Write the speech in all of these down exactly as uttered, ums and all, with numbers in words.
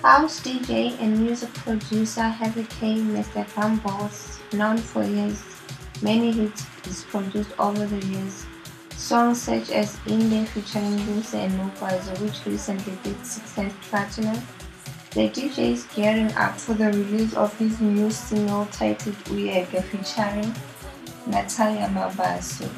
House D J and music producer Heavy K, Mister Bumbles, known for his many hits he's produced over the years. Songs such as Inde featuring Lucy and Mukwazi, which recently did six times platinum. The D J is gearing up for the release of his new single titled Uyeke featuring Natalia Mabaso.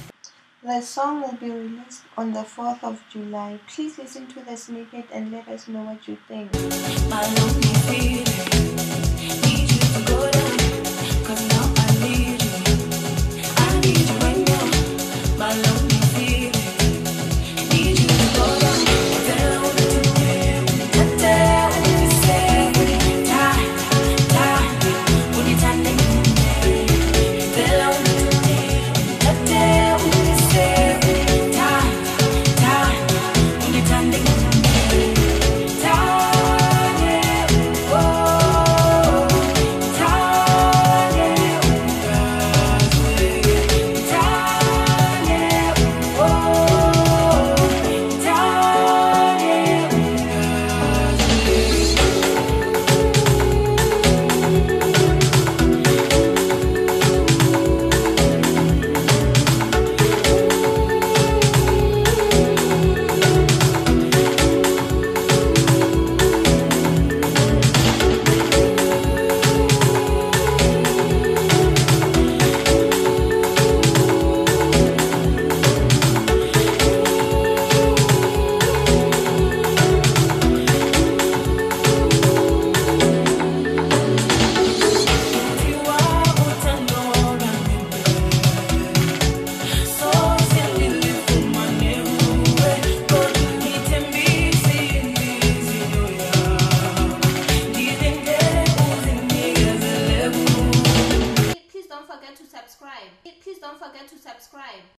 The song will be released on the fourth of July. Please listen to the snippet and let us know what you think. My lonely feeling, need you to go down, 'cause now I need you. I need you right now. My lonely feeling, need you to go down. Tell me today, tell me to say, die, die, when you're standing there. Tell me today, tell me to say, die, die, when you're standing there. Please don't forget to subscribe. Please don't forget to subscribe.